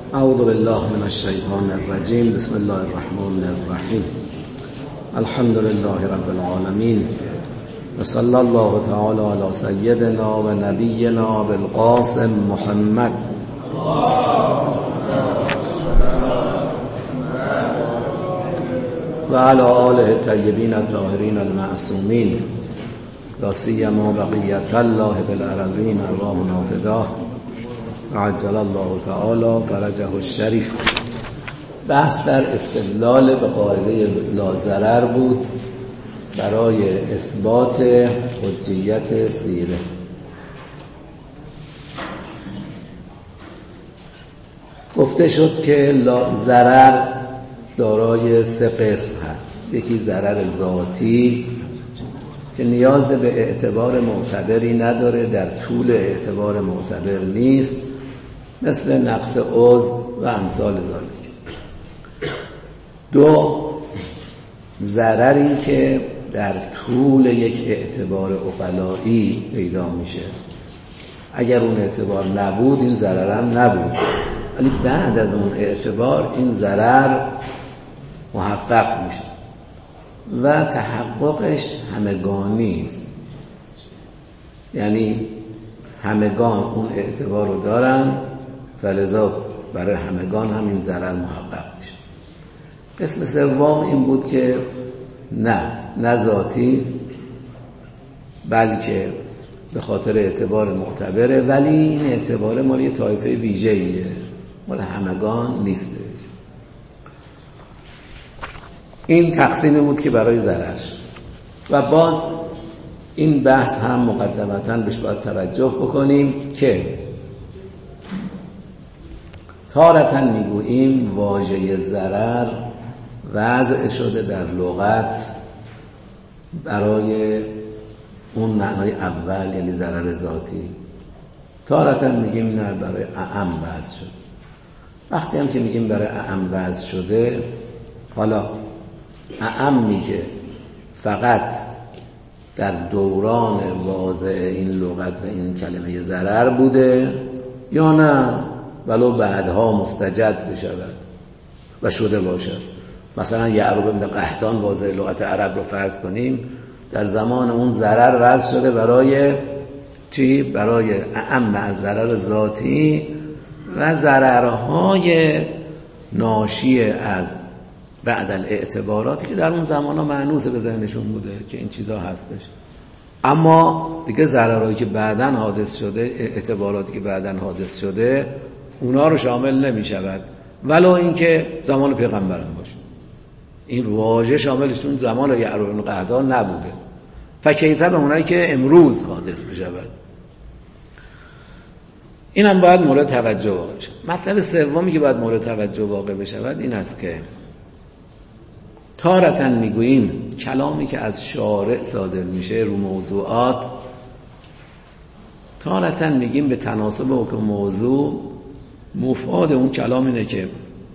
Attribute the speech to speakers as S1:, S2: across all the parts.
S1: اعوذ بالله من الشیطان الرجیم. بسم الله الرحمن الرحیم. الحمد لله رب العالمین و صلی الله تعالی علی سیدنا و نبینا بالقاسم محمد و علی آله الطیبین الطاهرین المعصومین لا سیما بقیة الله بالارضین ارواحنا فداه عجل الله تعالی فرجه الشریف. بحث در استدلال به قاعده لا ضرر بود برای اثبات حجیت سیره. گفته شد که لا ضرر دارای سه قسم هست. یکی ضرر ذاتی که نیاز به اعتبار معتبری نداره، در طول اعتبار معتبر نیست، مثل نقص عضو و امثال ذالک. دو، ضرری که در طول یک اعتبار عقلایی پیدا میشه. اگر اون اعتبار نبود این ضرر هم نبود، ولی بعد از اون اعتبار این ضرر محقق میشه و تحققش همگانی است. یعنی همگان اون اعتبار رو دارن، فلذا برای همگان هم این ضرر محقق میشه. قسم سوم این بود که نه ذاتی است، بلکه به خاطر اعتبار معتبره، ولی این اعتبار مال یه طایفه ویژه‌ایه، مال همگان نیستش. این تقسیمی بود که برای ضرر شد. و باز این بحث هم مقدمتاً بهش باید توجه بکنیم که تارةً میگوییم واژه ضرر وضع شده در لغت برای اون معنای اول، یعنی ضرر ذاتی. تارةً میگیم نه، برای اعم وضع شده. وقتی هم که میگیم برای اعم وضع شده، حالا اعمی که فقط در دوران واضع این لغت و این کلمه ضرر بوده، یا نه ولو بعدها مستجد بشود و شده باشد. مثلا یعقوب بن قحطان واضع لغت عرب رو فرض کنیم، در زمان اون ضرر وضع شده برای چی؟ برای اعم از ضرر ذاتی و ضررهای ناشی از بعد الاعتباراتی که در اون زمان ها معنوس به ذهنشون بوده که این چیزها هستش. اما دیگه ضررهایی که بعداً حادث شده، اعتباراتی که بعداً حادث شده، اونا رو شامل نمی شود، ولو اینکه زمان پیغمبران باشه. این واژه شاملشون زمان یعقوب بن قحطان نبوده. فکیفه به اونایی که امروز حادث بشود. این هم باید مورد توجه واقع بشه. مطلب سومی که باید مورد توجه واقع بشود این است که تارةً میگوییم کلامی که از شارع صادر میشه رو موضوعات، تارةً میگیم به تناسب حکم موضوع، مفاد اون کلام اینه که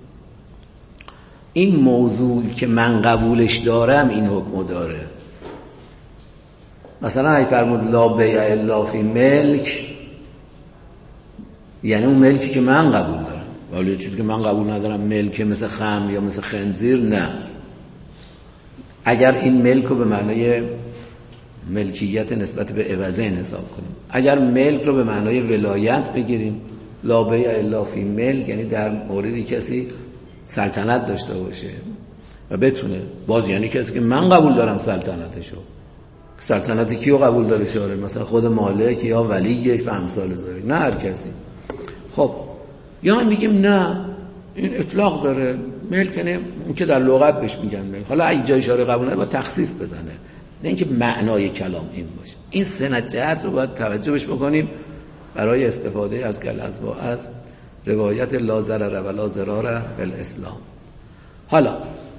S1: این موضوع که من قبولش دارم این حکم داره. مثلا اگه فرمود لا بیع الا فی ملک، یعنی اون ملکی که من قبول دارم، ولی چیزی که من قبول ندارم ملک مثل خمر یا مثل خنزیر، نه. اگر این ملک رو به معنای ملکیت نسبت به عوضین حساب کنیم، اگر ملک رو به معنای ولایت بگیریم، لا بیع الا فی ملک، یعنی در موردی کسی سلطنت داشته باشه و بتونه، باز یعنی کسی که من قبول دارم سلطنتشو. سلطنت کیو قبول داره شاره؟ مثلا خود مالک یا ولیش و امثال ذالک، نه هر کسی. خب یا میگیم نه، این اطلاق داره، ملک نه اون که در لغت بهش میگن ملک. حالا اگه جای شاره قبول نداره با تخصیص بزنه، نه اینکه معنای کلام این باشه. این سه جهت رو باید توجه بهش بکنیم برای استفاده از از روایت لا ضرر و لا ضرار بالاسلام. حالا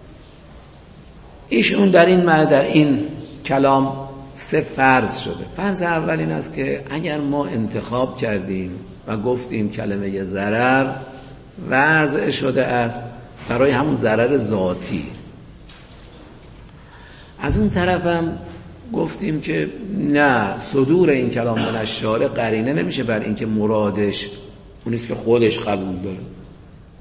S1: ایشون در این کلام سه فرض شده. فرض اول این است که اگر ما انتخاب کردیم و گفتیم کلمه ضرر وضع شده است برای همون ضرر ذاتی، از اون طرفم گفتیم که نه، صدور این کلام من شارع قرینه نمیشه بر اینکه مرادش اونیست که خودش قبول داره.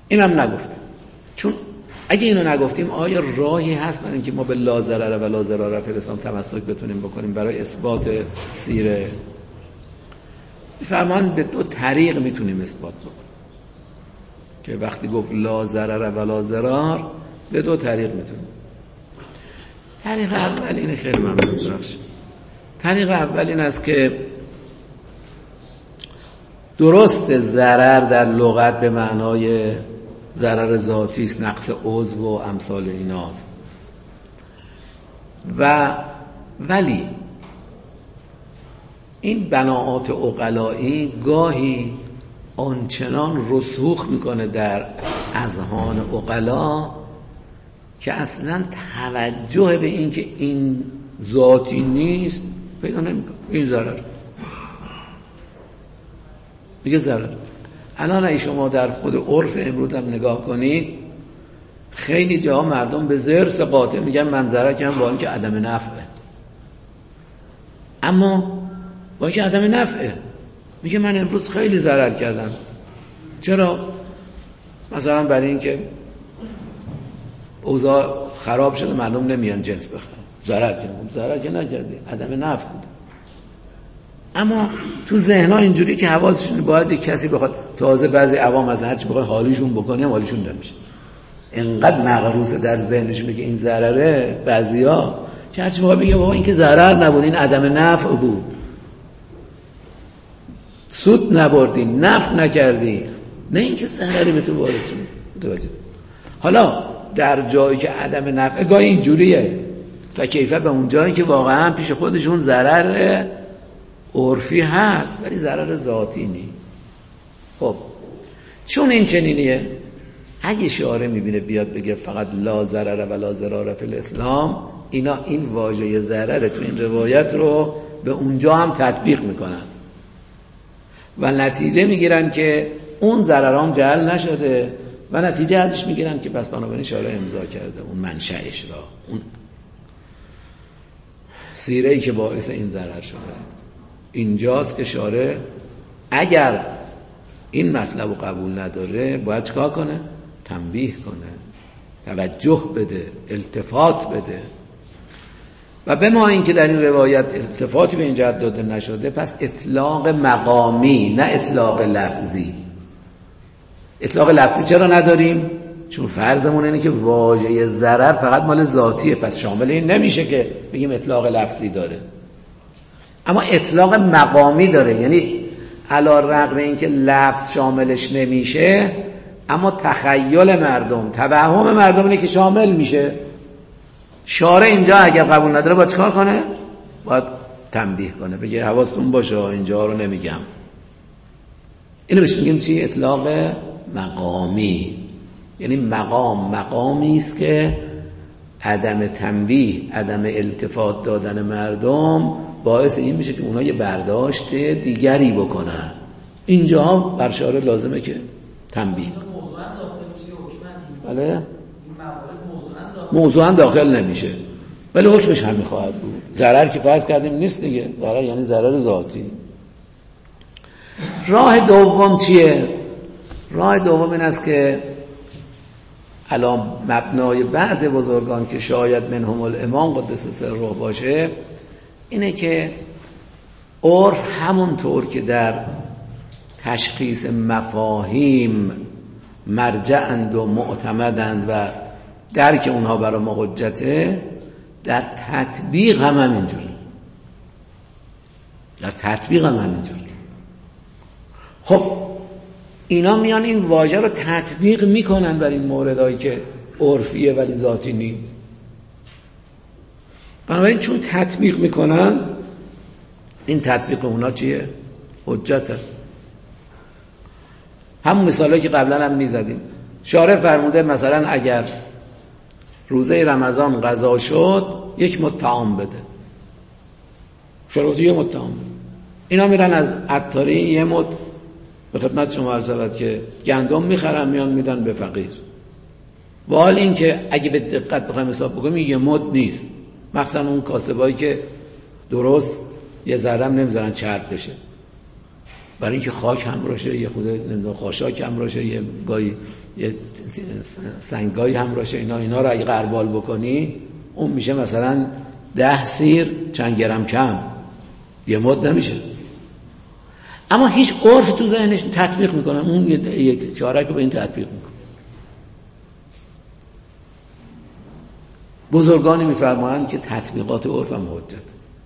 S1: اینم نگفت. چون اگه اینو نگفتیم آیا راهی هست برای اینکه ما به لا ضرر و لا ضرار فی الاسلام تمسک بتونیم بکنیم برای اثبات سیره؟ فرمان به دو طریق میتونیم اثبات بکنیم که وقتی گفت لا ضرر و لا ضرار به دو طریق میتونیم. طریق اول اینه، خیلی ممنون بخش. طریق اول این است که درست ضرر در لغت به معنای ضرر ذاتی است، نقص عضو و امثال ایناست، ولی این بناعات عقلایی گاهی آنچنان رسوخ میکنه در اذهان عقلا که اصلا توجه به این که این ذاتی نیست پیدا نمیکنه. این ضرر میگه ضرر. الان اگه شما در خود عرف امروز هم نگاه کنید، خیلی جاها مردم به ضرس قاطع میگن من ضرر کردم با اینکه عدم نفعه، اما با اینکه عدم نفعه میگه من امروز خیلی ضرر کردم. چرا؟ مثلا برای اینکه اوضاع خراب شده مردم نمیان جنس بخرن، ضرر کردم. ضرر که نکردی، عدم نفع بود. اما تو ذهن‌ها اینجوری که حواسشون باید کسی بخواد، تازه بعضی عوام از هرچی بخواد حالیشون بکنه هم حالیشون نمیشه، اینقدر مغروسه در ذهنشون که این ضرره. بعضیا که هرچی بخواد بگه بابا این که ضرر نبود، این عدم نفع بود، سود نبردی، نفع نکردی، نه اینکه ضرری به تو وارد شد. حالا در جایی که عدم نفع گاهی اینجوریه و کیفیت به اون جایی که واقعا پیش خودشون ضرر عرفی هست ولی ضرر ذاتی نیست. خب چون این چنینیه، اگه شعاره میبینه بیاد بگه فقط لا ضرر و لا ضرار فی الاسلام، اینا این واژه ضرر تو این روایت رو به اونجا هم تطبیق میکنن و نتیجه میگیرن که اون ضررام جعل نشده و نتیجه ازش میگیرن که پس بنابراین شارع امضا کرده اون منشأش را، اون سیره‌ای که باعث این ضرر شده است. اینجاست که شارع اگر این مطلب رو قبول نداره باید چکار کنه؟ تنبیه کنه، توجه بده، التفات بده. و به ما این که در این روایت التفاتی به این جهت داده نشده، پس اطلاق مقامی نه اطلاق لفظی. اطلاق لفظی چرا نداریم؟ چون فرضمون اینه که واژه ضرر فقط مال ذاتیه، پس شامل این نمیشه که بگیم اطلاق لفظی داره. اما اطلاق مقامی داره، یعنی علی رغم اینکه لفظ شاملش نمیشه اما تخیل مردم، توهم مردم اینه که شامل میشه. شارع اینجا اگر قبول نداره باید چکار کنه؟ باید تنبیه کنه، بگه حواستون باشه اینجا رو نمیگم. اینو بهش میگیم چی؟ اطلاق مقامی. یعنی مقامی است که عدم تنبیه، عدم التفات دادن مردم باعث این میشه که اونا یه برداشت دیگری بکنن. اینجا بر شارع لازمه که تنبیه. بله؟ موضوعاً داخل نمیشه ولی حکمش همین خواهد بود. ضرر که فرض کردیم نیست دیگه، ضرر یعنی ضرر ذاتی. راه دوم چیه؟ راه دوم این است که الان مبنای بعض بزرگان که شاید منهم الامام قدس سره باشه، اینه که عرف همونطور که در تشخیص مفاهیم مرجعند و معتمدند و درک اونها برای ما حجته، در تطبیق هم همینجوره. در تطبیق هم همینجوره. خب اینا میان این واژه رو تطبیق میکنن بر این موردهایی که عرفیه ولی ذاتی نیست. بنابراین چون تطبیق میکنن، این تطبیق اونا چیه؟ حجت هست. همون مثالایی که قبلا هم میزدیم. شارع فرموده مثلا اگر روزه رمضان قضا شد یک مد طعام بده، شروطی یه مد طعام بده. اینا میرن از عطاری یه مد به خدمت شما عرض شود که گندم میخرن میان میدن به فقیر. و حال این که اگه به دقت بخوایم حساب بکنیم یه مد نیست، مخصوصا اون کاسبایی که درست یه ذره هم نمیذارن چرب بشه. برای اینکه خاک هم باشه، یه خود خاشاک هم باشه، یه گاهی یه سنگایی هم باشه، اینا رو اگه غربال بکنی اون میشه مثلا 10 سیر چند گرم کم، یه مد نمیشه. اما هیچ عرف تو ذهنش تطبیق میکنن، اون یک چارک رو به این تطبیق میکنه. بزرگانی میفرمایند که تطبیقات عرف هم حجت،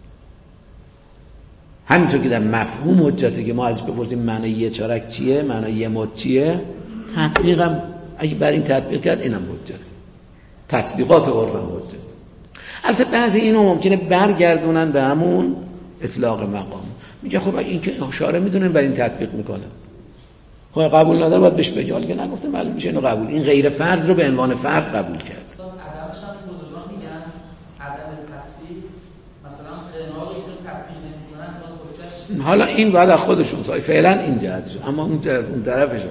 S1: همینطور که در مفهوم حجته که ما ازش بپرسیم معنی یه چارک چیه، معنی یه مد چیه، تطبیقم اگه بر این تطبیق کرد اینم حجت، تطبیقات عرف هم حجت. البته بعضی اینو ممکنه برگردونن به همون اطلاق مقام، میگه خب این که شارع میدونن بر این تطبیق میکنه، خب قبول نداره باید بهش بگه، حالا که نگفته معلوم میشه اینو قبول، این غیر فرد رو به عنوان فرد قبول کرد.
S2: عدمش هم بزرگان میگن عدم تطبیق، مثلا قناعه رو تطبیق نمیکنن.
S1: حالا این بعد از خودشون فعلا این جهتش، اما اون طرفشون.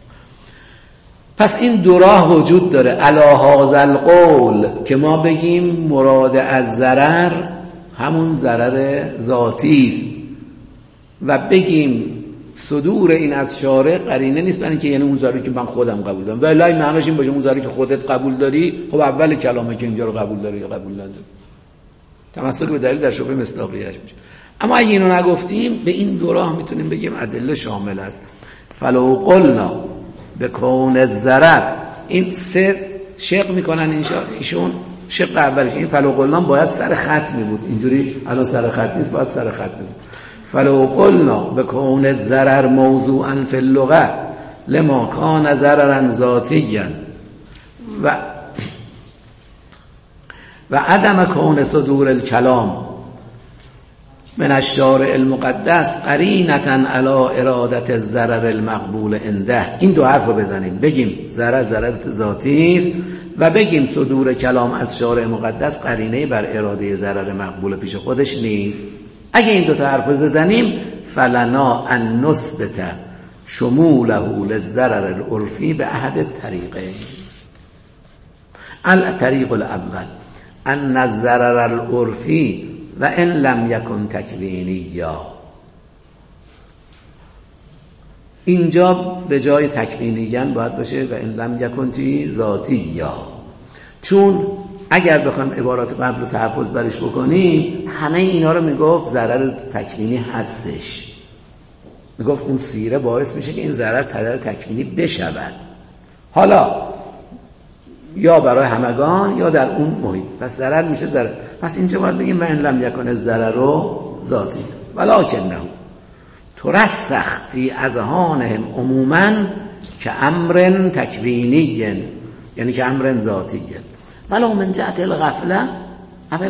S1: پس این دو راه وجود داره، علی هذا القول که ما بگیم مراد از ضرر همون ضرر ذاتی است و بگیم صدور این از شارع قرینه نیست برای اینکه یعنی اون ضرری که من خودم قبول دارم، ولی معناش این باشه اون ضرری که خودت قبول داری خب اول کلامه که اینجا رو قبول داری یا قبول نداری، تمسک به دلیل در شبهه مصداقیه‌اش میشه. اما اگه اینو نگفتیم به این دو راه میتونیم بگیم ادله شامل است. فلو قلنا به کون الضرر، این سه شق میکنن ایشون، شق اولش این فلو قلنا باید سر خط می بود، اینجوری الان سر خط نیست، باید سر خط می بود. فلو قلنا به کون الضرر موضوعا فی اللغه لما کان ضررا ذاتیا و عدم کون صدور الکلام من الشارع المقدس قرینة علی ارادت الضرر المقبول عنده. این دو حرف رو بزنیم، بگیم ضرر ذاتی است و بگیم صدور کلام از شارع مقدس قرینه بر اراده ضرر مقبول پیش خودش نیست. اگه این دو تا حرف رو بزنیم فلنا ان نثبت شموله للضرر العرفی به احد الطریقین. الطریق الاول ان الضرر العرفی و ان لم یکن تکوینیا، اینجا به جای تکوینیان باید باشه و ان لم یکن ذاتیا، چون اگر بخوایم عبارات قبل رو تحفظ برش بکنیم همه اینا رو میگفت ضرر تکوینی هستش، میگفت اون سیره باعث میشه که این ضرر تکوینی بشود، حالا یا برای همگان یا در اون محیط، پس ضرر میشه ضرر. پس اینجا باید بگیم من لم یکن الضرر ذاتی ولکنه ترسخ فی اذهانهم عموما که امر تکوینی، یعنی که امر ذاتی، ولو من جهت الغفله اول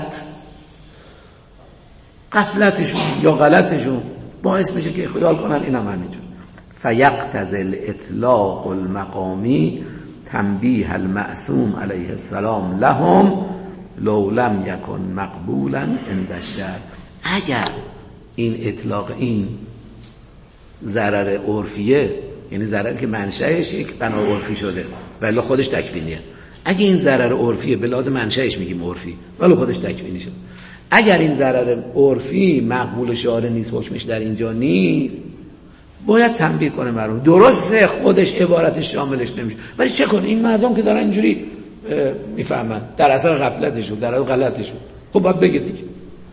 S1: غفلتشون یا غلطشون باعث میشه که خیال کنن اینم همینجور. فیقتضی الاطلاق المقامی تنبیه المعصوم علیه السلام لهم لو لم یکن مقبولا عند الشرع. اگر این اطلاق این ضرر عرفیه، یعنی ضرری که منشأش یک بنا عرفی شده ولی خودش تکوینیه، اگر این ضرر عرفیه به لازم منشأش میگیم عرفی ولی خودش تکوینی شده، اگر این ضرر عرفی مقبول شارع نیست، حکمش در اینجا نیست، باید تنبیه کنه مردم. درسته خودش عبارتش شاملش نمیشه، ولی چه کنه این مردم که دارن اینجوری میفهمن در اثر غفلتشون، در اثر غلطشون، خب باید بگه دیگه.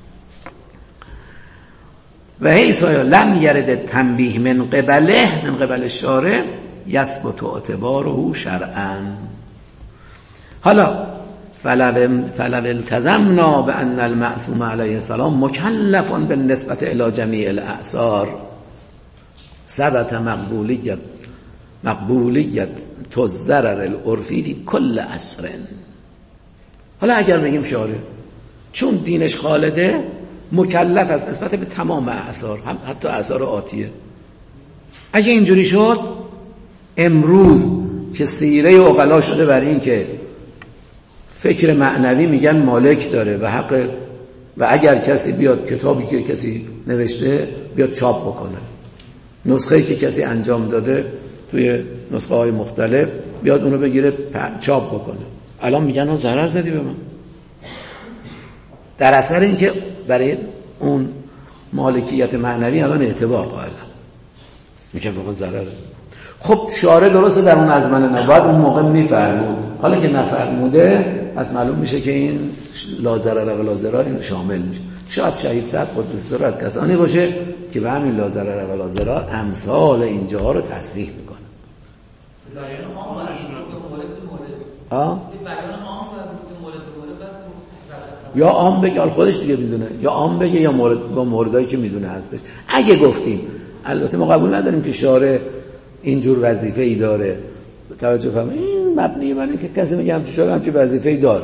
S1: و حیث لم یرد تنبیه من قبل شارع یثبت اعتباره شرعا. حالا فلو التزمنا بان المعصوم علیه السلام مکلف بالنسبه الی جمیع الاعصار ثبت مقبولیت الضرر العرفی فی کل عصر. حالا اگر بگیم شارع چون دینش خالده مکلف است نسبت به تمام اعصار، هم حتی اعصار آتیه. اگه اینجوری شد امروز که سیره عقلا شده برای این که فکر معنوی میگن مالک داره و حق، و اگر کسی بیاد کتابی که کسی نوشته بیاد چاپ بکنه، نسخه‌ای که کسی انجام داده توی نسخه های مختلف بیاد اونو بگیره چاپ بکنه، الان میگن اون ضرر زدی به من، در اثر این که برای اون مالکیت معنوی الان اعتبار قائلم. میگه واقعا ضرره. خب شارع درسته در اون ازمنه نباید اون موقع میفرمود، حالا که نفرموده از معلوم میشه که این لا ضرر و لا ضرر این شامل میشه. شاید شهید صاحب قدس سر از کسانی باشه که به همین لا ضرر و لا ضرر امثال اینجاها رو تصریح میکنه. یا عام بگه، حال خودش دیگه میدونه، یا عام بگه یا موردایی که میدونه هستش. اگه گفتیم البته ما قبول نداریم که شارع اینجور وظیفه ای داره، توجه فرمایید این مبنی بر اینکه کسی میگه همچین شارع همچین وظیفه ای داره.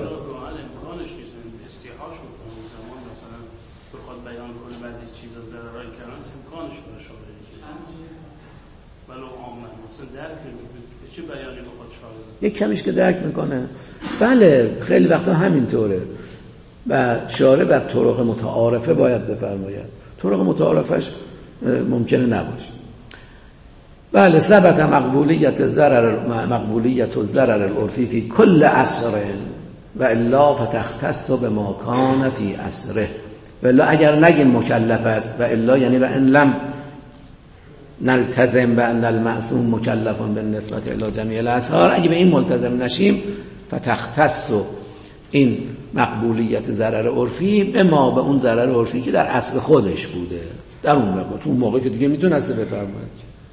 S1: یک کمیش که درک میکنه. بله خیلی وقتا همینطوره و شارع بر طرق متعارفه باید بفرماید، طرق متعارفش ممکنه نباشه. بله ثبت مقبولیت الضرر العرفی فی کل عصر و الا فتختص بما کان فی عصره. و الا اگر نگیم مکلف است، و الا یعنی و ان لم نلتزم بان المعصوم مکلف بالنسبه الی جمیع الاعصار، اگه به این ملتزم نشیم فتختص این مقبولیت ضرر عرفی به ما به اون ضرر عرفی که در اصل خودش بوده در اون موقع، اون موقع که دیگه میتونسته بفرماید.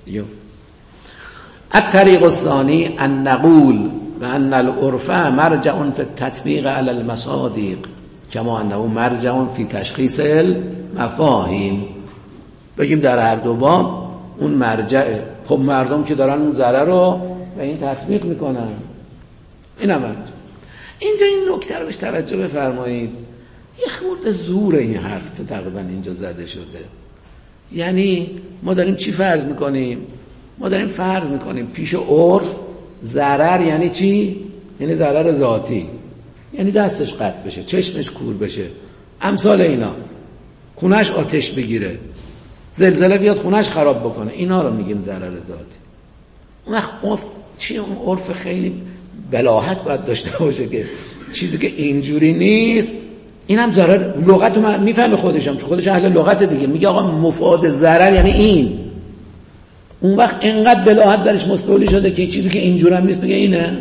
S1: الطریق الثانی ان نقول بان العرف مرجع فی التطبیق علی المصادیق کما انه مرجع فی تشخیص المفاهیم. بگیم در هر دو باب اون مرجعه. خب مردم که دارن اون ضرر رو به این تطبیق میکنن، این هم اینجا این نکته رو بهش توجه بفرمایید. یه خورده زور این حرف تقریبا اینجا زده شده. یعنی ما داریم چی فرض میکنیم؟ ما داریم فرض میکنیم پیش عرف ضرر یعنی چی؟ یعنی ضرر ذاتی، یعنی دستش قطع بشه، چشمش کور بشه، امثال اینا، خونش آتش بگیره، زلزله بیاد خونش خراب بکنه، اینا رو میگیم ضرر ذاتی. اون وقت چی اون عرف خیلی بلاحت باید داشته باشه که چیزی که اینجوری نیست اینم ضرر. لغت رو میفهمه خودشم، خودش اهل لغت دیگه، میگه آقا مفاد ضرر یعنی این. اون وقت اینقدر بلاحت درش مستولی شده که چیزی که اینجوری هم نیست میگه اینه.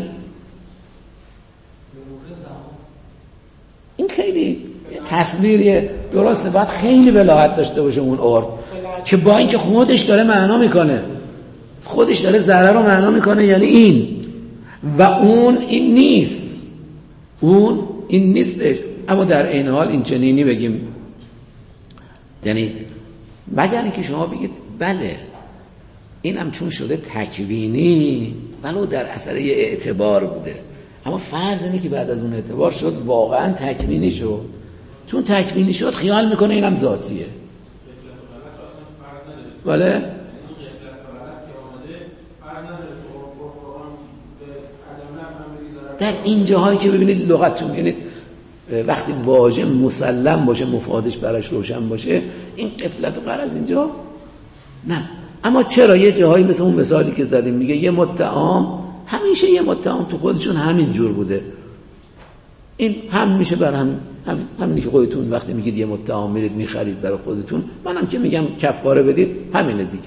S1: این خیلی تصویریه درسته، باید خیلی بلاحت داشته باشه اون عرف که با اینکه خودش داره معنا میکنه، خودش داره ضرر رو معنا میکنه یعنی این، و اون این نیست، اون این نیستش. اما در این حال این چنینی بگیم، یعنی مگر اینکه شما بگید بله اینم چون شده تکوینی ولو در اثر یه اعتبار بوده، اما فرض اینه که بعد از اون اعتبار شد واقعا تکوینی شد، چون تکوینی شد خیال میکنه اینم ذاتیه. بله در این جاهایی که ببینید لغتتون ببینید وقتی واژه مسلم باشه مفادش براش روشن باشه این غفلت و غرض اینجا نه. اما چرا یه جاهایی مثل اون مثالی که زدیم میگه یه متعام، همیشه یه متعام تو خودشون همین جور بوده، این هم میشه بر همینی که خودتون وقتی میگید یه متعام میرید میخرید برای خودتون، منم که میگم کفاره بدید همینه دیگه.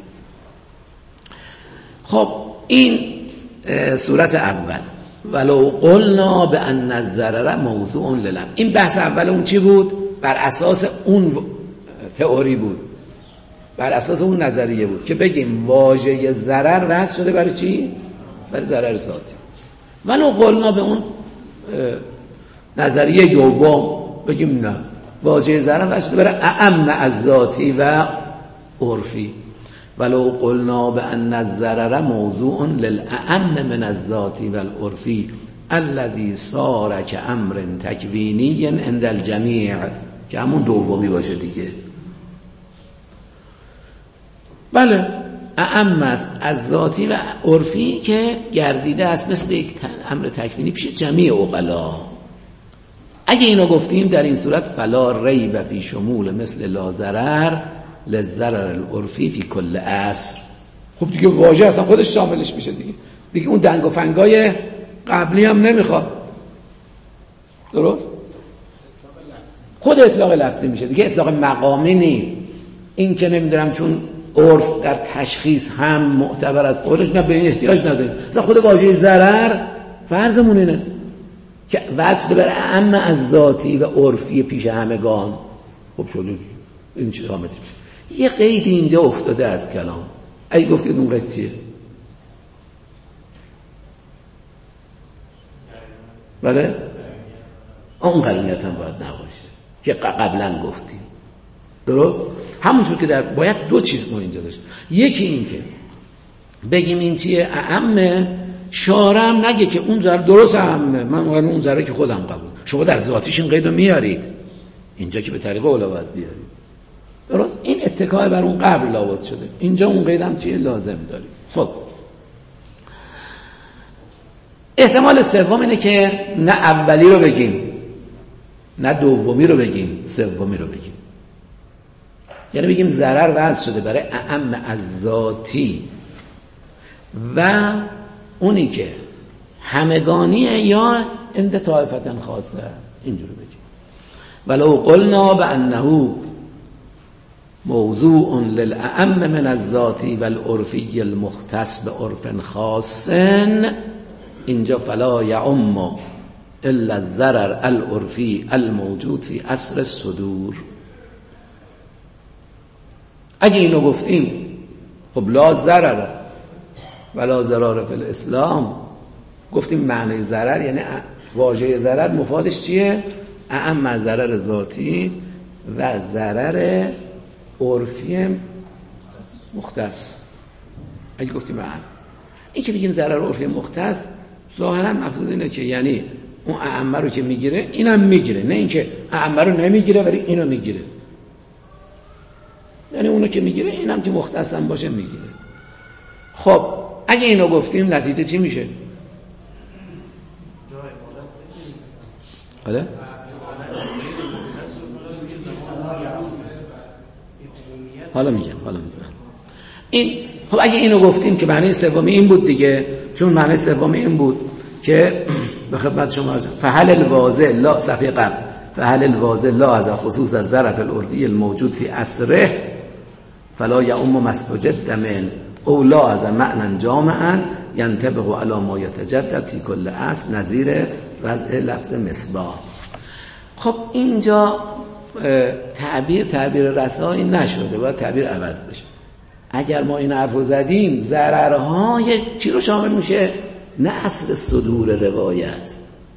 S1: خب این صورت اول ولو قلنا بان الضرر موضوع للم. این بحث اول اون چی بود؟ بر اساس اون تئوری بود، بر اساس اون نظریه بود که بگیم واژه ضرر وضع شده برای چی؟ برای ضرر ذاتی. ولو قلنا به اون نظریه دوم بگیم نه، واژه ضرر وضع شده برای اعم از ذاتی و عرفی. ولو قلنا بان الضرر موضوع للاعم من الذاتی والعرفی الذي صار كامر تکوینی عند الجمیع، که همون دومی باشه دیگه. بله اعم است از ذاتی و عرفی که گردیده است مثل یک امر تکوینی پیش جمیع عقلا. اگه اینو گفتیم در این صورت فلا ریب فی شمول مثل لا ضرر للضرر العرفی فی کل عصر. خب دیگه واژه اصلا خودش شاملش میشه دیگه اون دنگ و فنگای قبلی هم نمیخواد. درست؟ خود اطلاق لفظی میشه دیگه، اطلاق مقامی نیست. این که نمیدونم چون عرف در تشخیص هم معتبر از قولش، نه به این احتیاج نداریم. مثلا خود واژه ضرر فرضمون اینه که وصل بر اعم از ذاتی و عرفی پیش همگان. خب شده این چی قامت میشه؟ یه قید اینجا افتاده از کلام. اگه گفتید اون قید چیه؟ بله؟ اون قرینت هم باید نباشه که قبلا گفتیم. درست؟ همونطور که باید دو چیز ما اینجا داشت. یکی این که بگیم این چیه اعمه، شارم نگه که اون ذره درست اعمه، من اون ذره که خودم قبول. شما در ذاتیش این قیدو میارید اینجا که به طریق اولا باید بیارید. درست؟ این اتکای بر اون قبل لابد شده. اینجا اون قیدم چیه لازم دارید. خب احتمال سوم اینه که نه اولی رو بگیم نه دومی رو بگیم، سومی رو بگیم. یعنی بگیم ضرر وضع شده برای اعم از ذاتی و اونی که همگانیه یا عند طائفة خاصه است. اینجوری بگیم. ولو قلنا بأنه موضوع للأعم من الذاتی والعرفی المختص بعرف خاص، اینجا فلا یعم الا الضرر العرفی الموجود فی اصل الصدور. اگه اینو گفتیم خب لا ضرر ولا ضرر فی الاسلام، گفتیم معنی ضرر یعنی واژه ضرر مفادش چیه؟ اعم از ضرر ذاتی و ضرر عرفی مختص. اگه گفتیم اعم، این که بگیم ضرر عرفی مختص ظاهرا مقصود اینه که یعنی اون اعمه رو که میگیره اینم میگیره، نه اینکه اعمه رو نمیگیره ولی اینو میگیره. یعنی اونو که میگیره اینم که مختص هم باشه میگیره. خب اگه اینو گفتیم نتیجه چی میشه؟ آره؟ حالا میگم. این خب اگه اینو گفتیم که معنی سومی این بود دیگه، چون معنی سومی این بود که به خدمت شما فهل الواضح لا صفحه قبل فهل الواضح لا از خصوص از ظرف العرفی الموجود فی اصره فلا یعم ما استجد من او لا از معنی جامعا ینطبق علی ما یتجدد فی کل اصل نظیر وضع لفظ مصباح. خب اینجا تعبیر رسایی نشده، باید تعبیر عوض بشه. اگر ما این حرف رو زدیم ضررها یه چی رو شامل میشه؟ نه اصل صدور روایت،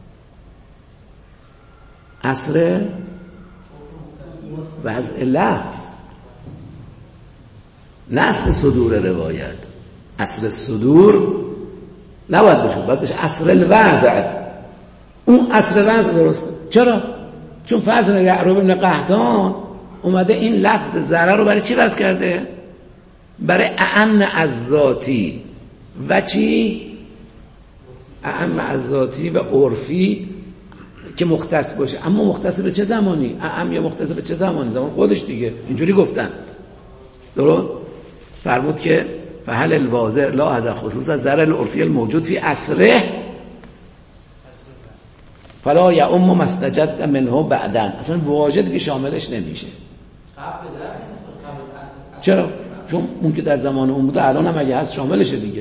S1: اصل وضع لفظ، نه اصل صدور روایت. اصل صدور نباید بشه، باید بشه اصل الوضع. اون اصل وضع درسته. چرا؟ چون فضل یعرب بن قحطان اومده این لفظ ضرر رو برای چی وضع کرده؟ برای اعم از ذاتی و چی؟ اعم از ذاتی و عرفی که مختص باشه. اما مختص به چه زمانی؟ اعم یا مختص به چه زمانی؟ زمان خودش دیگه اینجوری گفتن. درست؟ فرمود که فهل الواضح لا از خصوص از ضرر العرفی الموجود فی اصره فلا یعم ما استجد منه بعداً. اصلا واجد دیگه شاملش نمیشه. چرا؟ چون اون که در زمان اون بوده الان هم اگه هست شاملشه دیگه.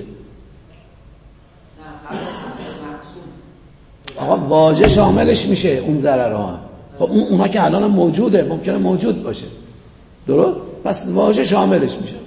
S1: آقا واژه شاملش میشه اون ضررها. خب اونها که الان هم موجوده، ممکنه موجود باشه. درست؟ پس واژه شاملش میشه.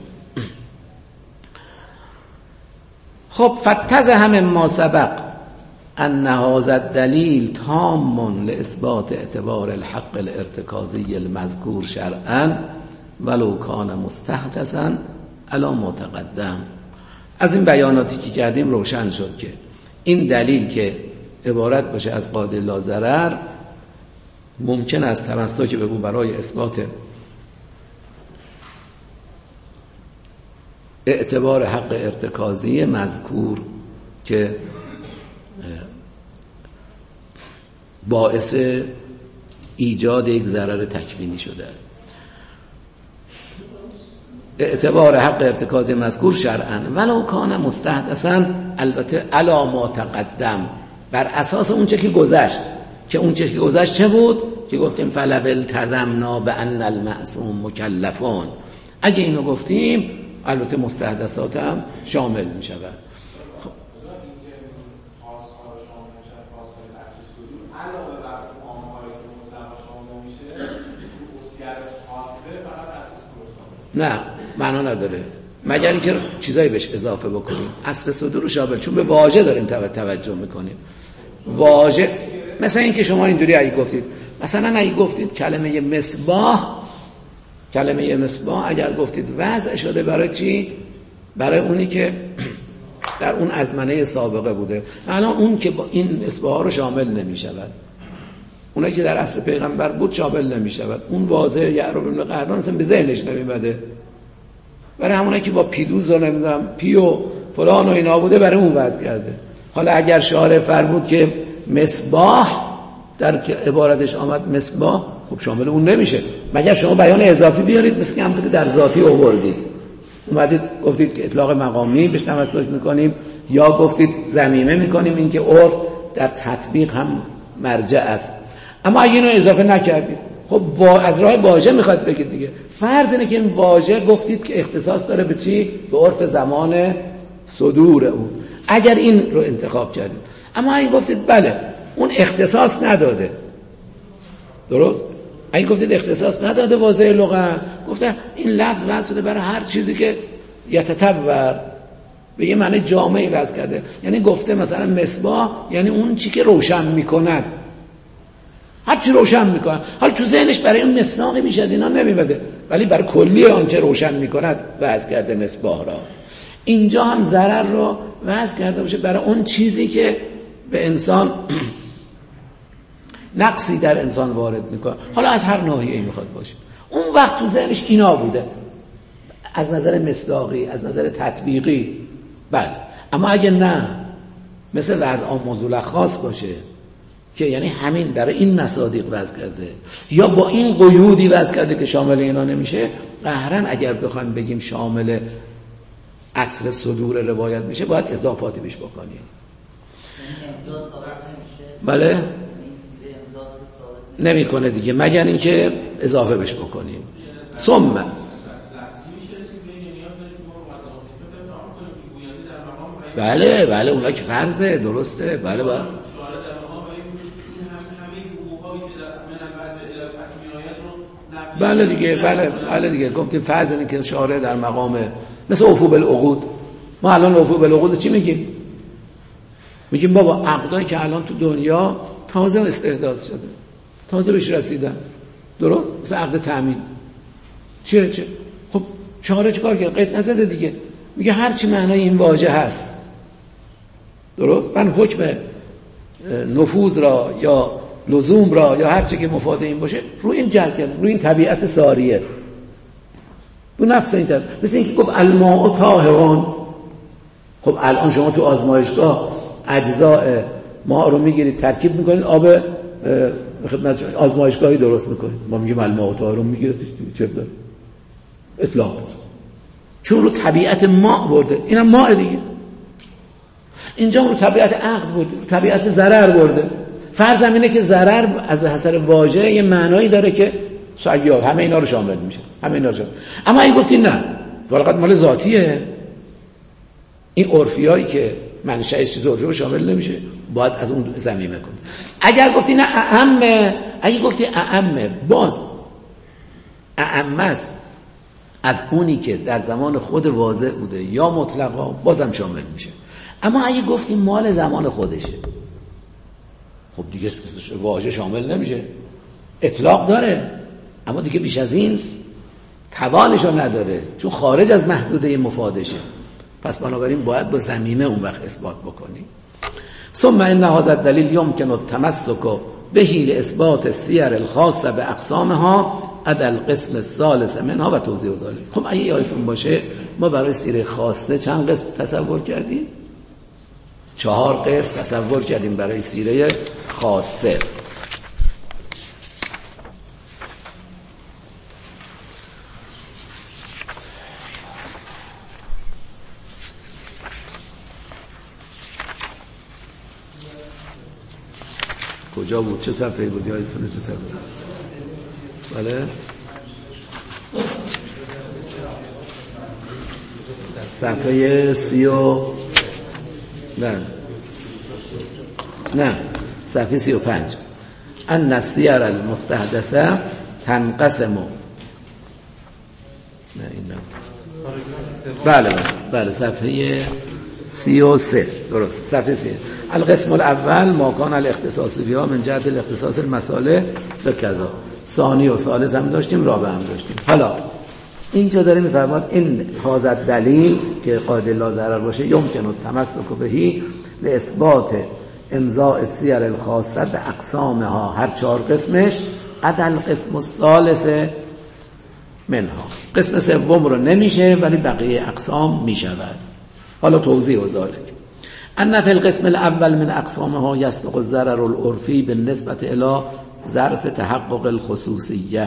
S1: خب فتزه ما سبق ان هذا الدلیل تام لاثبات اعتبار الحق الارتکازی المذکور شرعا ولو کان مستحدثا علی ما تقدم. از این بیاناتی که کردیم روشن شد که این دلیل که عبارت باشه از قاعده لا ضرر ممکن است تمسک به او برای اثبات اعتبار حق ارتکازی مذکور که باعث ایجاد یک ضرر تکوینی شده است. اعتبار حق ارتکازی مذکور شرعاً ولو کان مستحدثاً، البته علی ما تقدم، بر اساس اون چه که گذشت. که اون چه که گذشت چه بود؟ که گفتیم فلو التزمنا بان المعصوم مکلفون اگه اینو گفتیم البته مستحدثات هم شامل می شود. خب نه معنا نداره مگر اینکه چیزایی بهش اضافه بکنیم. اصل صدور رو شامل، چون به واژه داریم توجه میکنیم. واژه مثلا اینکه شما اینجوری اگه گفتید، مثلا اگه گفتید کلمه مصباح اگر گفتید وضع شده برای چی؟ برای اونی که در اون ازمنه سابقه بوده. الان اون که با این اصباح رو شامل نمی شود، اونایی که در عصر پیغمبر بود شامل نمی شود. اون واضح یعرب بن قهرمان اصلا به ذهنش نمیمده. برای همونایی که با پیدوز و نمیدونم پی و فلان و اینا بوده برای اون وضع کرده. حالا اگر شارع فرمود که مصباح در عبارتش آمد مصباح، خب شامل اون نمیشه مگر شما بیان اضافی بیارید، مثل همونطور که در ذاتی آوردید، اومدید گفتید که اطلاق مقامی بهش توسط میکنیم، یا گفتید ضمیمه میکنیم، این که عرف در تطبیق هم مرجع است. اما اگه اینو اضافه نکردید، خب از راه واژه میخواد بگید دیگه. فرض اینه که این واژه گفتید که اختصاص داره به چی؟ به عرف زمان صدور اون. اگر این رو انتخاب کردید، اما اگه گفتید بله اون اختصاص نداده، درست؟ اگه گفتید اختصاص نداده واضح لغت، گفته این لفظ وضع شده برای هر چیزی که یتتبر به یه معنی جامعی وضع کرده. یعنی گفته مثلا مصباح یعنی اون چی که روشن میکند، هر چی روشن میکند. حالا تو ذهنش برای اون مصداقی بیش از اینا نمیبده، ولی برای کلی آنچه روشن میکند وضع کرده مصباح را. اینجا هم ضرر رو وضع کرده باشه برای اون چیزی که به انسان نقصی در انسان وارد میکنه، حالا از هر ناحیه‌ای میخواد باشه. اون وقت تو ذهنش اینا بوده از نظر مصداقی، از نظر تطبیقی، بله. اما اگه نه، مثل وضع عام موضوع خاص باشه که یعنی همین برای این مصادیق وضع کرده یا با این قیودی وضع کرده که شامل اینا نمیشه، قهرن اگر بخوایم بگیم شامل اصل صدور روایت میشه باید اضافاتی بهش بکنیم. بله نمیکنه دیگه مگر اینکه اضافه بهش بکنیم. ثم بله اونا که فرضه، درسته، بله بله دیگه، بله دیگه گفتیم فرض اینه که شارع در مقام مثل وفو بالعقود. ما الان وفو بالعقود چی میگیم؟ میگیم بابا عقدایی که الان تو دنیا تازه استحداث شده، تازه بهش رسیدن، درست؟ مثل عقد تأمین. چه؟ خب شارع چه کار کرد؟ قید نزده دیگه، میگه هر چی معنای این واژه هست، درست؟ من حکم نفوذ را یا لزوم را یا هر چی که مفاد این باشه روی این جل کرد، روی این طبیعت ساریه، رو نفس این طبیعت. مثل اینکه گفت الماء طاهرون. خب الان شما تو آزمایشگاه اجزاء ماء رو میگیرید ترکیب میکنید، آب خدمت آزمایشگاهی درست میکنید. ما میگیم الماء طاهرون، میگیرید چه داره اطلاق، چون رو طبیعت ماء برده. اینم ماء دیگه. اینجا رو طبیعت عقد برده، رو طبیعت ضرر برده. فرض اینه که ضرر از حسر واژه یه معنایی داره که سیار همه اینا رو شامل میشه، همه اینا رو شامل. اما این گفتی نه، فقط مال ذاتیه، این عرفیایی که منشأش چیز عرفی رو شامل نمیشه، باید از اون ضمیمه کنی. اگر گفتی نه اعم، اگه گفتی اعم، باز اعم است از اونی که در زمان خود واضح بوده یا مطلقا، بازم شامل میشه. اما اگه گفتی مال زمان خودشه، خب دیگه واژه شامل نمیشه. اطلاق داره اما دیگه بیش از این توانشو نداره، چون خارج از محدوده مفادشه. پس بنابراین باید با ضمیمه اون وقت اثبات بکنی. ثم ان هذا الدلیل يمكن التمسك به لاثبات السیر الخاصه باقسامها عدا القسم الثالث منها و توضیح ذلك. خب اگه یادتون باشه ما برای سیر خاصه چند قسم تصور کردیم؟ 4 قسم تصور کردیم برای سیره خاصه. کجا بود؟ چه صفحه بود؟ یادتونه چه صفحه؟ بله صفحه 30 نه صفحه 35 ان السیر المستحدثه تنقسم بله صفحه 33 درست صفحه 30. القسم الاول ما کان الاختصاص بها من جهت الاختصاص المصالح و کذا. ثانی و ثالث هم داشتیم، رابع هم داشتیم. حالا اینجا داره میفرماد این حاضر دلیل که قاعده لا ضرر باشه یمکن التمسک بهی لاثبات امضاء السیر الخاصه به اقسامها، هر 4 قسمش، عدل قسم الثالث منها. قسم سوم رو نمیشه ولی بقیه اقسام میشود. حالا توضیح و ذالک ان فی القسم الاول من اقسامها یصدق الضرر العرفی بالنسبه الی ظرف تحقق الخصوصیه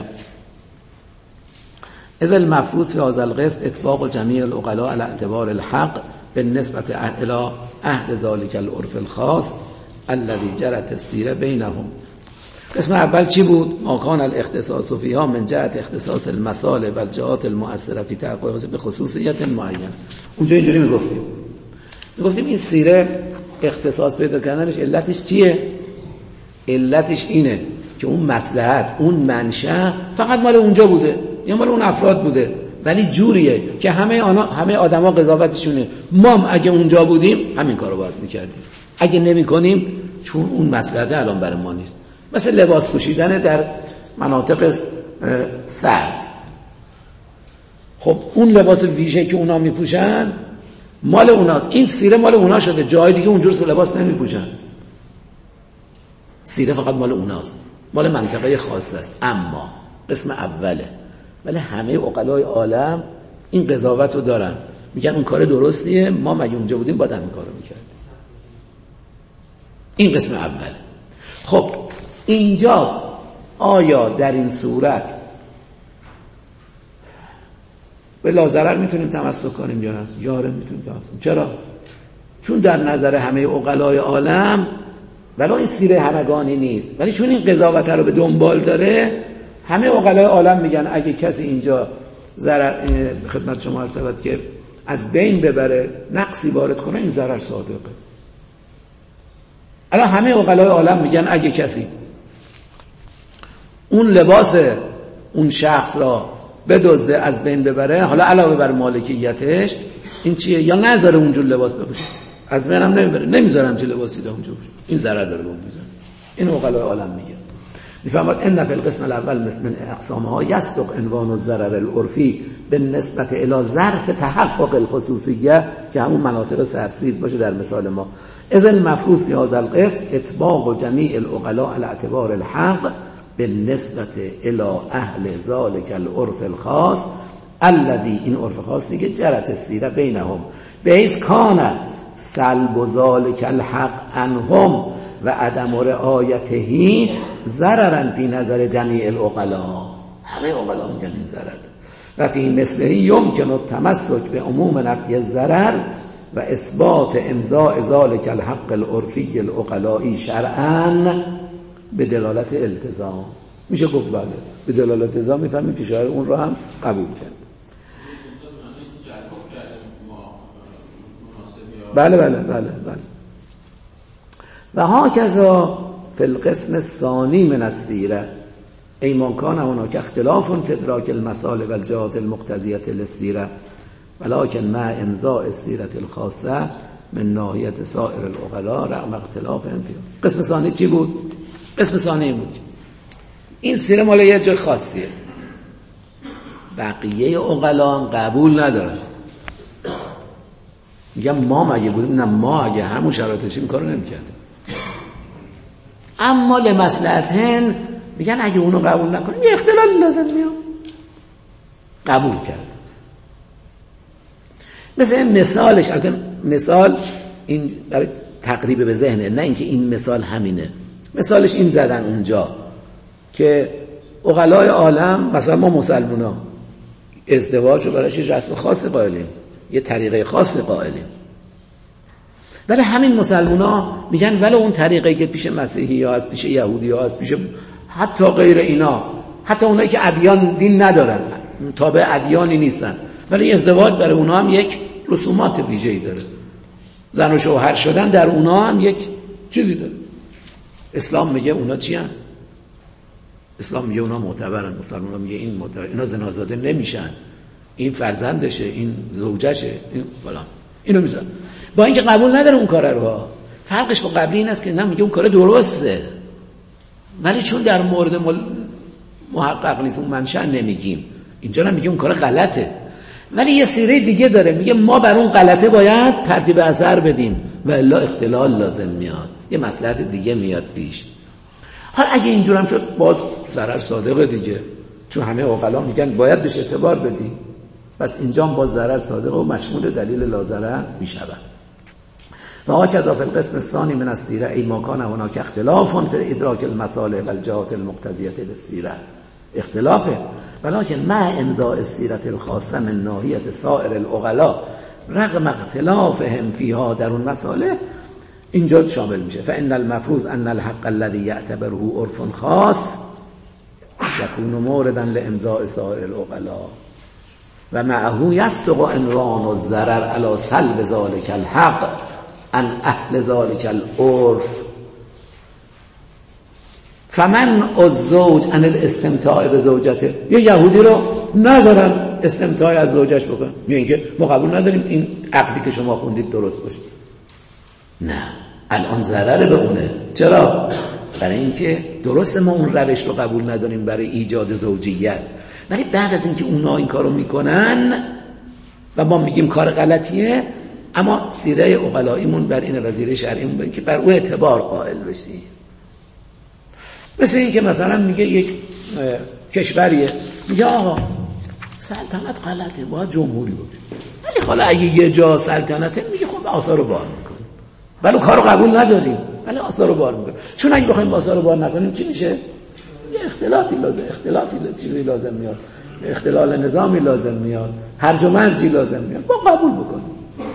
S1: اذا المفروض في هذا القسم اطباق جميع العقلاء على اعتبار الحق بالنسبه الى عهد ذلك العرف الخاص الذي جرت السيره بينهم. قسم اول چی بود؟ ما کان الاختصاص فيها من جهت اختصاص المصالح و الجهات المؤثره في تحقق بخصوصیت معین. اونجا اینجوری میگفتیم این سیره اختصاص پیدا کردنش علتش چیه؟ علتش اینه که اون مصلحت، اون منشأ فقط مال اونجا بوده یا مال اون افراد بوده، ولی جوریه که همه آدما قضاوتشونه. ما اگه اونجا بودیم همین کارو باید میکردیم، اگه نمیکنیم چون اون مصلحت الان برای ما نیست. مثل لباس پوشیدن در مناطق سرد، خب اون لباس ویژه که اونا میپوشن مال اوناست، این سیره مال اونا شده، جای دیگه اونجور لباس نمیپوشن. سیره فقط مال اوناست، مال منطقه خاص است. اما قسم اوله، ولی همه عقلای عالم این قضاوت رو دارن، میگن اون کار درستیه، ما مگه اونجا بودیم باید همین کارو میکردیم. این قسم اوله. خب اینجا آیا در این صورت به لا ضرر میتونیم تمسک کنیم یا نه؟ یاره میتونیم تمسک. چرا؟ چون در نظر همه عقلای عالم ولی این سیره همگانی نیست، ولی چون این قضاوت رو به دنبال داره، همه عقلای عالم میگن اگه کسی اینجا ضرر خدمت شما هست که از بین ببره، نقصی وارد کنه، این ضرر صادقه. الان همه عقلای عالم میگن اگه کسی اون لباس اون شخص را بدزده، از بین ببره، حالا علاوه بر مالکیتش، این چیه؟ یا نذاره اونجور لباس بپوشه، از بینم نمیبره، نمیذارم چه لباسی ده اونجا بپوشه، این ضرر داره به اون میزنه. این عقلای عالم میگه. میفهمد ان فی القسم الاول من اقسامها یصدق عنوان الضرر العرفی بالنسبه الی ظرف تحقق الخصوصیه، که همون مناطق سرسید باشه در مثال ما. اذا المفروض فی هذا القسم اطباق جمیع العقلاء على اعتبار الحق بالنسبه الی اهل ذلك العرف الخاص الذي، این عرف خاصی که جرت السیره بینهم بیس کان سلب ذلك الحق عنهم و عدم رعایته ضررا فی نظر جمیع العقلاء. همه عقلاء میگن این ضرر، و فی مثله یمکن التمسک به عموم نفی الضرر و اثبات امضاء ذلك الحق العرفی العقلائی شرعا به دلالت التزام. میشه گفت بله، به دلالت التزام میفهمیم که شاعر اون رو هم قبول کرد. بله بله بله بله. و هاکذا فی القسم الثانی من السیره ای من کان هناک اختلاف فی ادراک المصالح و الجهات المقتضیه للسیره ولکن مع امضاء السیره الخاصه من ناحیه سایر العقلاء رغم اختلاف فیها. قسم ثانی چی بود؟ قسم ثانی بود این سیره مال یه جای خاصیه، بقیه عقلاء قبول ندارن، میگم ما مگه بودیم؟ نه، ما اگه همون شرایطش این کارو نمی‌کردیم. اما لمصلحتن میگن اگه اونو قبول نکنیم یه اختلال لازم میاد. قبول کرد. مثالش، البته مثال این برای تقریب به ذهنه، نه اینکه این مثال همینه. مثالش این زدن اونجا که عقلای عالم، مثلا ما مسلمونا ازدواج رو برایش رسم خاص قائلیم، یه طریقه خاص قائلیم، ولی همین مسلمونا میگن ولی اون طریقه که پیش مسیحی ها هست، پیش یهودی ها هست، پیش حتی غیر اینا، حتی اونایی که ادیان دین ندارن، تابع ادیانی نیستن، ولی ازدواج برای اونها هم یک رسومات ویژه‌ای داره. زن و شوهر شدن در اونا هم یک چیزی داره. اسلام میگه اونا چی هن؟ اسلام میگه اونا معتبرن. مسلمان میگه این معتبر، اینا زنازاده نمیشن، این فرزندشه، این زوجشه، این فلان. اینو میذارن. با اینکه قبول نداره اون کار رو. فرقش با قبلی این است که نه میگه اون کار درسته، ولی چون در مورد محقق نیست اون منشأ نمیگیم. اینجا هم میگه اون کار غلطه، ولی یه سیره دیگه داره، میگه ما بر اون غلطه باید ترتیب اثر بدیم و الا اختلال لازم میاد، یه مصلحت دیگه میاد پیش. حالا اگه اینجور هم شد باز ضرر صادقه دیگه، چون همه عقلا میگن باید بهش اعتبار بدی، پس اینجا هم باز ضرر صادقه و مشمول دلیل لا میشود. و هكذا في القسم الثاني من السيرة أي ما كان هناك اختلاف في إدراك المصالح والجهات المقتضية للسيرة اختلافه، ولكن مع امضاء السيرة الخاصة من ناحية سائر العقلاء رغم اختلافهم فيها در اون مصالح اینجا شامل میشه. فإن المفروض أن الحق الذي يعتبره عرف خاص يكون موردا لامضاء سائر العقلاء و معه يصدق عنوان الضرر على سلب ذلك الحق عن اهل ذلك العرف. فمن الزوج عن الاستمتاع به زوجته، یه یهودی رو نذارن استمتاع از زوجش بکنه، میگن که ما قبول نداریم این عقدی که شما خوندید درست باشه. نه، الان ضرر به اونه. چرا؟ برای اینکه درست ما اون روش رو قبول نداریم برای ایجاد زوجیت، ولی بعد از اینکه اونا این کارو میکنن و ما میگیم کار غلطیه، اما سیره عقلاییمون بر این وزیره شرعیمون بگیم که بر او اعتبار قائل بشی. مثل این که مثلا میگه یک کشوریه، میگه آقا سلطنت غلطه، باید جمهوری باشه، ولی حالا اگه یه جا سلطنته میگه خب آثار رو بار میکنه، ولی کارو قبول نداریم، ولی آثار رو بار میکنه. چون اگه بخوایم آثار رو بار نکنیم چی میشه؟ یه اختلافی چیزی لازم میاد، اختلال نظامی لازم میاد، هرج و مرجی لازم میاد، با قبول بکنیم.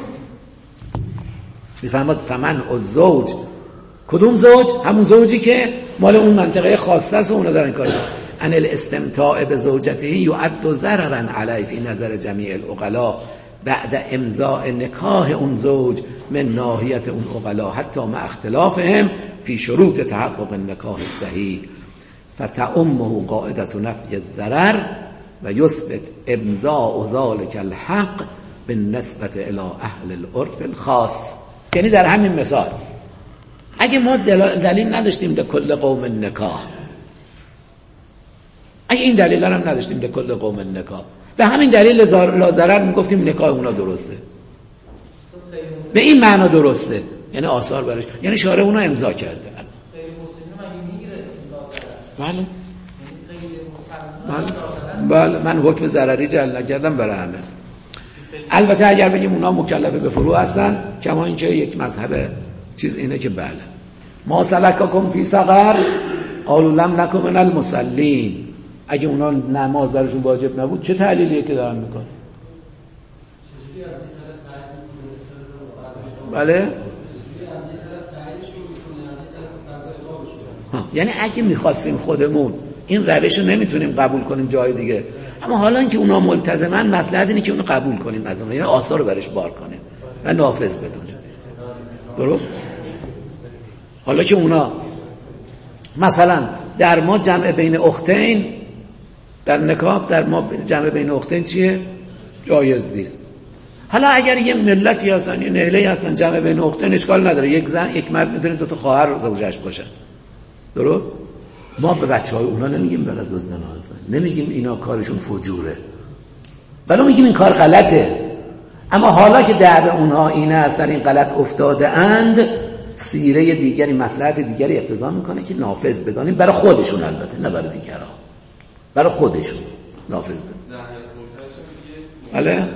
S1: میفرماد فمن الزوج، کدوم زوج؟ همون زوجی که مال اون منطقه خاصه است و اونا دارن کار ان الاستمتاع به زوجته یعد ضررا علیه فی نظر جمیع العقلاء بعد امضاء نکاح اون زوج من ناحیت اون عقلاء حتی مع اختلافهم فی شروط تحقق النکاح الصحیح فتعمه قاعده نفی الضرر و یثبت امضاء ذلك الحق بالنسبه الی اهل العرف الخاص. یعنی در همین مثال اگه ما دلیل نداشتیم به کل قوم نکاح، اگه این دلیل هم نداشتیم به کل قوم نکاح، به همین دلیل لازرر میگفتیم نکاح اونا درسته، به این معنا درسته، یعنی آثار برش، یعنی شارع اونا امضا کرده. بله من حکم ضرری جعل نکردم برای همه. البته اگر بگیم اونا مکلف به فروع هستن، کما اینکه یک مذهب چیز اینه که بله ما سلککم فی سقر قالوا لم نکن من المصلین، اگه اونا نماز براشون واجب نبود چه تعلیلیه که دارن میکنن؟ بله یعنی اگه میخواستیم خودمون این روش رو نمیتونیم قبول کنیم جای دیگه، اما حالا اینکه اونا ملتزمن مصلحت اینه که اونو قبول کنیم از اونها، یعنی آثار رو برش بار کنیم و نافذ بدونیم. درست؟ حالا که اونا مثلا در ما جمع بین اختین در نکاح، در ما جمع بین اختین چیه؟ جایز نیست. حالا اگر یه ملتی هستن یه نهله‌ای هستن جمع بین اختین اشکال نداره، یک زن یک مرد میتونه دو تا خواهر زوجش باشن. درست؟ ما به بچهای اونا نمیگیم بلد و زنا هستن، نمیگیم اینا کارشون فجوره، بلا میگیم این کار غلطه. اما حالا که دعوه اونها این است در این غلط افتاده اند، سیره دیگری مصلحت دیگری اقتضا میکنه که نافذ بدانیم، برای خودشون البته نه برای دیگران، برای خودشون نافذ بدن. بله؟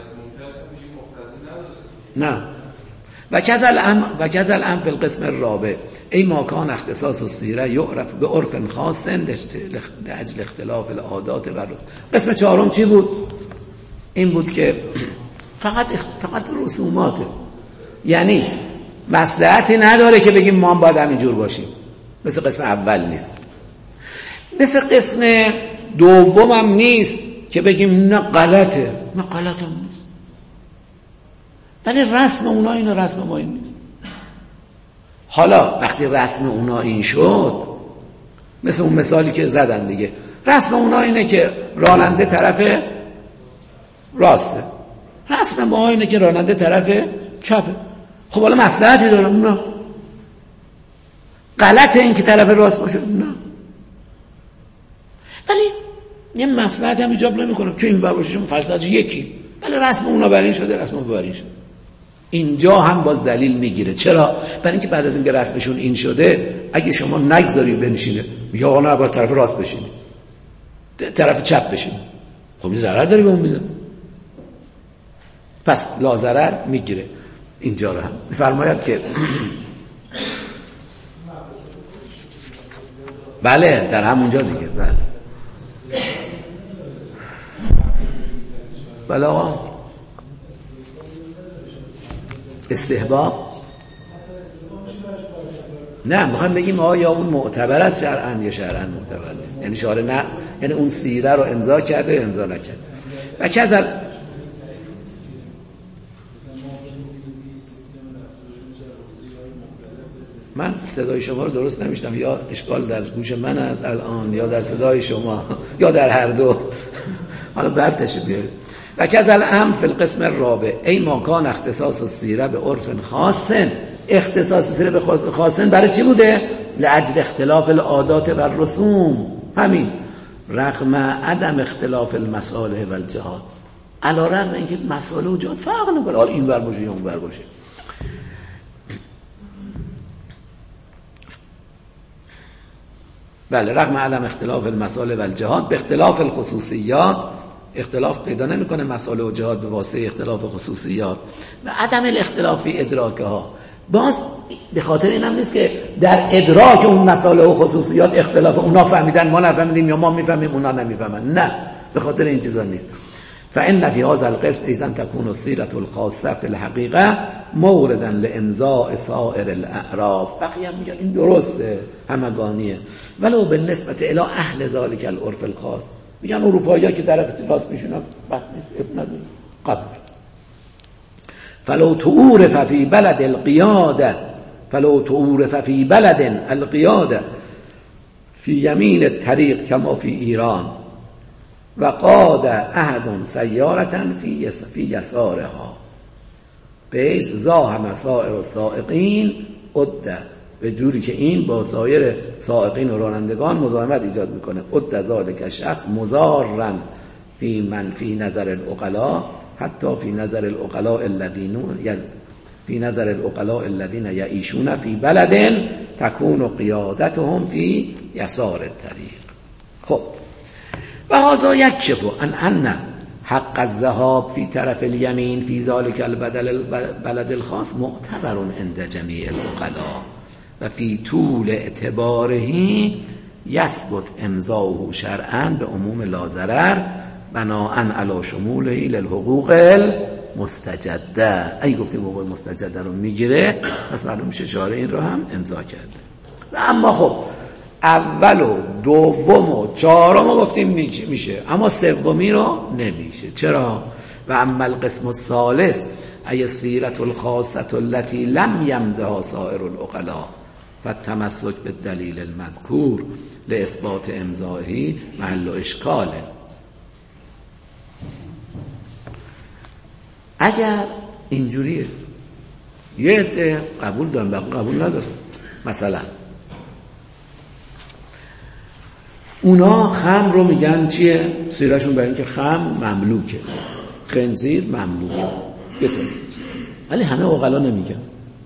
S1: نه. و کذا الامر فی القسم الرابع ای ما کان اختصاص السیره یعرف به عرف خاص لاجل اختلاف العادات و قسم چهارم چی بود؟ این بود که فقط رسوماته، یعنی مصلحتی نداره که بگیم ما هم باید همینجور باشیم، مثل قسم اول نیست، مثل قسم دوم هم نیست که بگیم نه غلطه، نه غلط هم نیست. ولی رسم اونا اینه، رسم ما این نیست. حالا وقتی رسم اونا این شد، مثل اون مثالی که زدن دیگه، رسم اونا اینه که راننده طرف راسته، رسم ما اینه که راننده طرف چپه. خب حالا مصلحتی داره؟ نه. غلطه این که طرف راست باشه؟ نه. ولی یه مصلحت هم ایجاب نمیکنه چون این ور باشه چون فرض یکی، ولی رسم اونا بر این شده، رسم ما بر این شده. اینجا هم باز دلیل میگیره. چرا؟ برای اینکه بعد از اینکه رسمشون این شده، اگه شما نگذاری بنشینه، میگه آقا نه باید طرف راست بشینه، طرف چپ بشینه، خب این ضرر داره به اون میزنه. پس لا ضرر میگیره. اینجا رو هم میفرماید که بله در همونجا دیگه. بله آقا استحباب نه، میخوایم بگیم آیا اون معتبر است شرعاً یا شرعاً معتبر نیست. یعنی شارع نه، یعنی اون سیره رو امضا کرده یا امضا نکرده. و کذا من صدای شما رو درست نمیشنم، یا اشکال در گوش من است الان یا در صدای شما یا در هر دو. حالا بعد تشریح بیارید. و کذا الامر فی القسم الرابع ای ما کان اختصاص السیره به عرف خاص. اختصاص سیره به خاص برای چی بوده؟ لاجل اختلاف العادات و الرسوم. همین رغم عدم اختلاف المصالح و الجهات، علی رغم اینکه مصالح و جهات فرق نمیکنه، حالا این ور باشه یا اون ور باشه. بله رغم عدم اختلاف المصالح و الجهات به اختلاف الخصوصیات، اختلاف پیدا نمیکنه مصالح و جهات به واسطه اختلاف خصوصیات و عدم الاختلاف فی ادراکها. باز به خاطر این هم نیست که در ادراک اون مصالح و خصوصیات اختلاف، اونا فهمیدن ما نفهمیدیم یا ما میفهمیم اونا نمیفهمن، نه، به خاطر این چیزا نیست. فإن في هذا القسم إذا تكون السيرة الخاصة في الحقيقة موردا لإمضاء سائر الأعراف. بقیه هم میگن این درسته، همگانیه، ولو بالنسبة إلى أهل ذلك العرف الخاص. میگن اروپایی‌ها که طرف راست میشونن بعد اب نداره قبل. فلو تعرف في بلد القيادة، فلو تعرف في بلد القيادة في يمين الطريق كما في إيران و قاد احد سیارة فی یسارها بیس زاهم سائر السائقین عده، به جوری که این با سایر سائقین و رانندگان مزاحمت ایجاد میکنه. عده ذالک شخص مضارا فی من فی نظر العقلاء، حتی فی نظر العقلاء الذین یعیشون فی بلد تکون قیادتهم فی یسار الطریق. خب و هذا یکشف ان حق الذهاب فی طرف الیمین فی ذلک البلد الخاص معتبر عند جمیع العقلاء و فی طول اعتباره یثبت امضاؤه شرعا به عموم لا ضرر بناء علی شموله للحقوق المستجده. اگه گفتیم حقوق مستجده رو میگیره، پس معلوم میشه شارع این رو هم امضا کرده. و اما خب اول و دوم و چهارم رو گفتیم میشه، اما سومی رو نمیشه. چرا؟ و اما القسم الثالث ای السیرة الخاصة التي لم یمضها سائر العقلاء فالتمسک بالدلیل المذکور لاثبات امضائه محل اشکاله. اگر اینجوریه یه عده قبول دارن قبول ندارن، مثلا اونا خمر رو میگن چیه؟ سیرشون برای اینکه خمر مملوکه، خنزیر مملوکه بتونه، ولی همه عقلا نمیگن،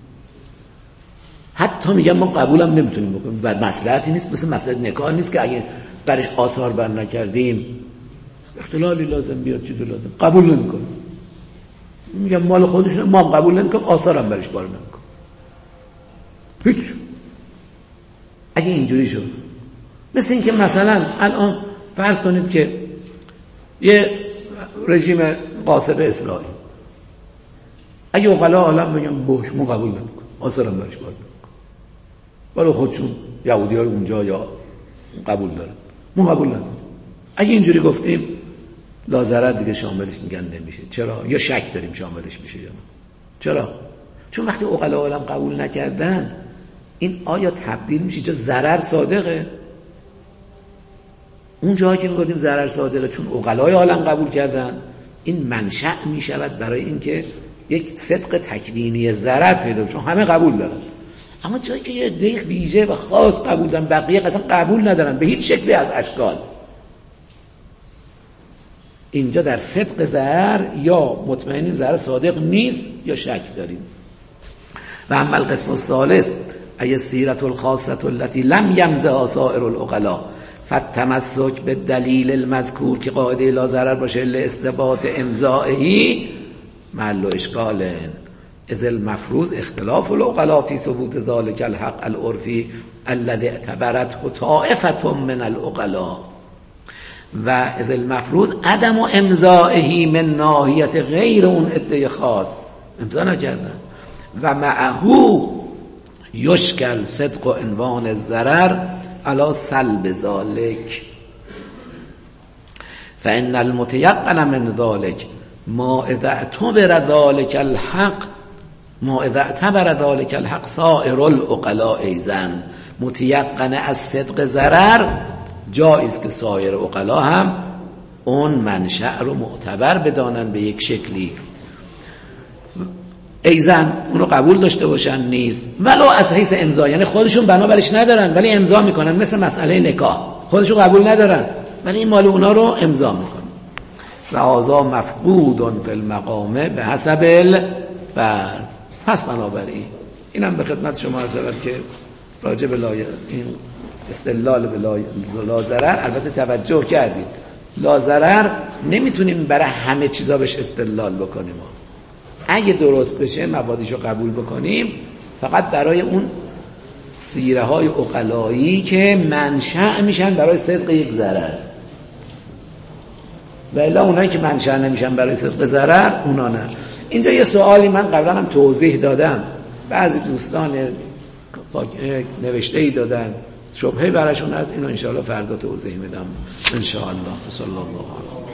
S1: حتی میگن ما قبولم نمیتونیم بکنیم و مصلحتی نیست، مثل مصلحت نکاح نیست که اگه برش آثار بر نکردیم اختلالی لازم بیاد چیزی لازم قبول نمیکنیم، میگن مال خودشون، ما هم قبول نمیکنیم، آثارم برش بار نمیکنیم. هیچ. اگه اینجوری شد، مثل این که مثلا الان فرض کنید که یه رژیم قاصد اسرائیل، اگه عقلا عالم بگن باش ما قبول نمیکنیم، آثارم برش بار نمیکنیم، ولی خودشون یهودی های اونجا یا قبول دارن، ما قبول نداریم. اگه اینجوری گفتیم لا ضرر دیگه شاملش میگن نمیشه. چرا؟ یا شک داریم شاملش میشه یا نه. چرا؟ چون وقتی عقلا عالم قبول نکردن، این آیا تبدیل میشه جا ضرر صادقه؟ اون جایی که میگفتیم ضرر صادقه چون عقلای عالم قبول کردن، این منشأ میشود برای اینکه یک صدق تکوینی ضرر پیدا بشه، چون همه قبول دارن. اما جایی که یه دیخ ویژه و خاص قبول دارن، بقیه اصلا قبول ندارن به هیچ شکلی از اشکال، اینجا در صدق ضرر یا مطمئنیم ضرر صادق نیست یا شک داریم. و اما القسم الثالث ای السیرة الخاصة التي لم یمزها سائر العقلاء فالتمسک بالدلیل المذکور که قاعده لا ضرر باشه لاثبات امضائه محل اشکال اذ المفروض اختلاف العقلاء في ثبوت ذلك الحق العرفي الذي اعتبرته طائفة من العقلاء و اذ المفروض عدم امضائه من ناحیت غیر اون عده خاص امضا نکردن و معه یشکل صدق و عنوان الضرر علی سلب ذلك فان المتيقن من ذلك ما اذا اعتبر ذلك الحق سائر العقلاء ایضا متيقن از صدق ضرر جایز که سایر عقلا هم اون منشأ رو معتبر بدانن به یک شکلی ایضا اونو قبول داشته باشن نیست ولو از حیث امضا، یعنی خودشون بنابرش ندارن ولی امضا میکنن، مثل مسئله نکاح خودشون قبول ندارن ولی این مال اونا رو امضا میکنن. و هذا مفقود فی المقام به حسب الفرض. پس بنابراین اینم به خدمت شما عرض شود که راجع به این استدلال به لا ضرر البته توجه کردید، لا ضرر نمیتونیم برای همه چیزا بهش استدلال بکنیم، اگه درست بشه مبادیشو قبول بکنیم فقط برای اون سیره های عقلایی که منشأ میشن برای صدق یک ضرر، و الا اونایی که منشأ نمیشن برای صدق ضرر اونا نه. اینجا یه سوالی من قبلا هم توضیح دادم، بعضی دوستان نوشته ای دادن شبهه براشون هست، اینو انشاءالله فردا توضیح میدم انشاءالله. صلی الله علیه